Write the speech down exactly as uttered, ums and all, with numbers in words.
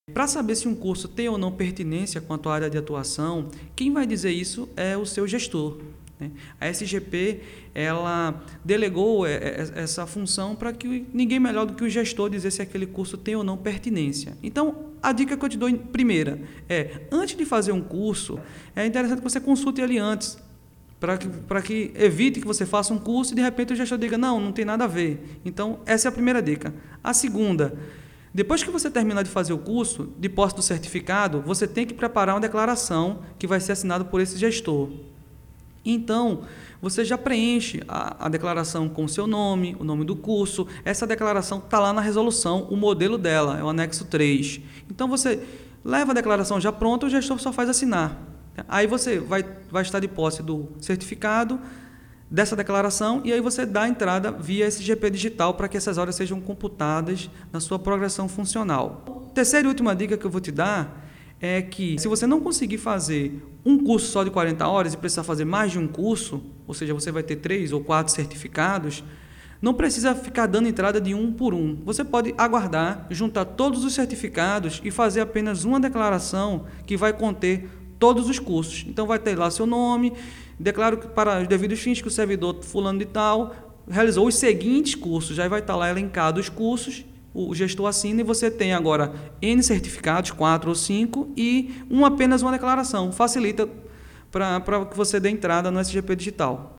Para saber se um curso tem ou não pertinência quanto à área de atuação, quem vai dizer isso é o seu gestor, né? A S G P, ela delegou essa função para que ninguém melhor do que o gestor dizer se aquele curso tem ou não pertinência. Então, a dica que eu te dou primeira é, antes de fazer um curso, é interessante que você consulte ele antes, para que, para que evite que você faça um curso e de repente o gestor diga, não, não tem nada a ver. Então, essa é a primeira dica. A segunda, depois que você terminar de fazer o curso, de posse do certificado, você tem que preparar uma declaração que vai ser assinada por esse gestor. Então, você já preenche a, a declaração com o seu nome, o nome do curso. Essa declaração está lá na resolução, o modelo dela, é o anexo três. Então, você leva a declaração já pronta, o gestor só faz assinar. Aí você vai, vai estar de posse do certificado, dessa declaração, e aí você dá a entrada via S G P digital para que essas horas sejam computadas na sua progressão funcional. Terceira e última dica que eu vou te dar é que, se você não conseguir fazer um curso só de quarenta horas e precisar fazer mais de um curso, ou seja, você vai ter três ou quatro certificados, não precisa ficar dando entrada de um por um. Você pode aguardar, juntar todos os certificados e fazer apenas uma declaração que vai conter todos os cursos. Então, vai ter lá seu nome, declaro que para os devidos fins que o servidor fulano de tal realizou os seguintes cursos, já vai estar lá elencado os cursos, o gestor assina e você tem agora N certificados, quatro ou cinco, e um, apenas uma declaração. Facilita para que você dê entrada no S G P digital.